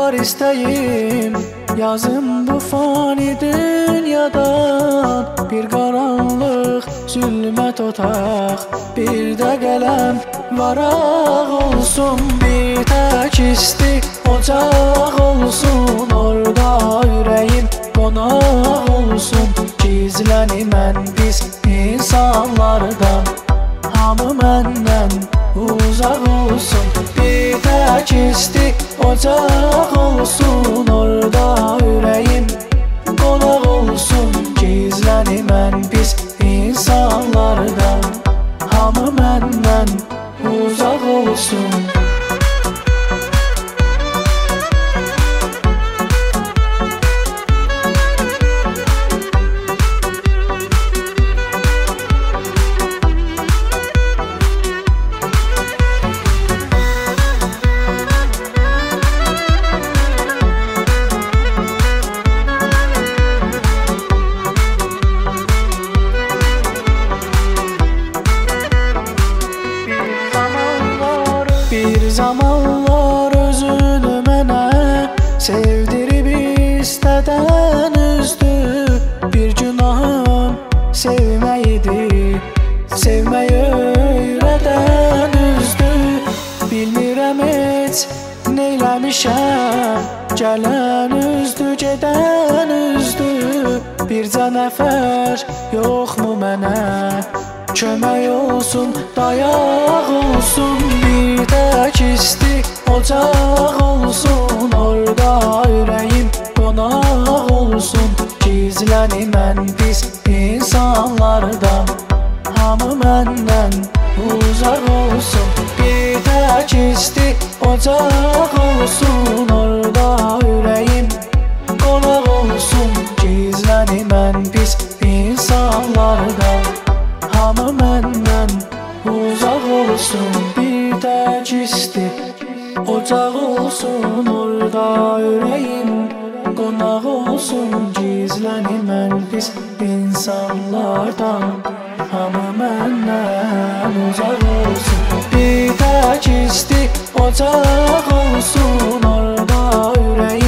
var istəyim, yazım bu fani dünyadan. Bir qaranlıq, zülmət otaq, bir də qələm varaq olsun. Bir tək isti ocaq olsun, orada ürəyim qonaq olsun. Gizlənimən pis insanlardan, hamı məndən uzaq olsun. Bir tək isti ocaq olsun, orada ürəyim qonaq olsun. Gizlənimən pis insanlardan, hamı məndən uzaq olsun. Bir zamanlar özünü mənə sevdirib istədən üzdü. Bir günahım sevmək idi, sevməyi öyrədən üzdü. Bilmirəm heç neyləmişəm, gələn üzdü, gedən üzdü. Bircə nəfər yoxmu mənə, kömək olsun, dayaq olsun. Bir tək isti ocaq olsun, orada ürəyim qonaq olsun. Gizlənimən pis insanlardan, hamı məndən uzaq olsun. Bir tək isti ocaq olsun, orada ürəyim qonaq olsun. Gizlənimən pis insanlardan, hamı məndən uzaq olsun. Bir tək isti ocaq olsun, orada ürəyim qonaq olsun. Gizlənimən pis insanlardan, hamı məndən uzaq olsun. Bir tək isti ocaq olsun, orada ürəyim